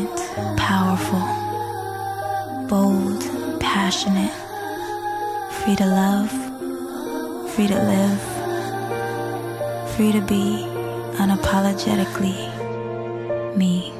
confident, powerful, bold, passionate, free to love, free to live, free to be unapologetically me.